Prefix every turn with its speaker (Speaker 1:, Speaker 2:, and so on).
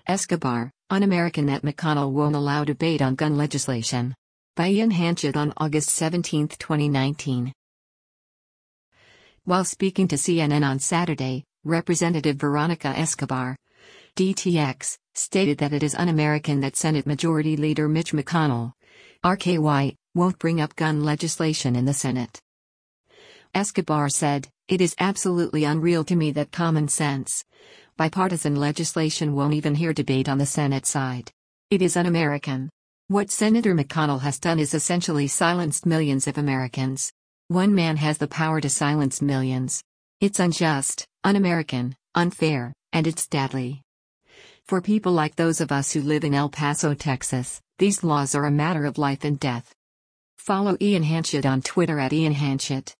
Speaker 1: Escobar, un-American that McConnell won't allow debate on gun legislation. By Ian Hanchett on August 17, 2019. While speaking to CNN on Saturday, Representative Veronica Escobar, DTX, stated that it is un-American that Senate Majority Leader Mitch McConnell, RKY, won't bring up gun legislation in the Senate. Escobar said, "It is absolutely unreal to me that common sense, bipartisan legislation won't even hear debate on the Senate side. It is un-American. What Senator McConnell has done is essentially silenced millions of Americans. One man has the power to silence millions. It's unjust, un-American, unfair, and it's deadly. For people like those of us who live in El Paso, Texas, these laws are a matter of life and death." Follow Ian Hanchett on Twitter at Ian Hanchett.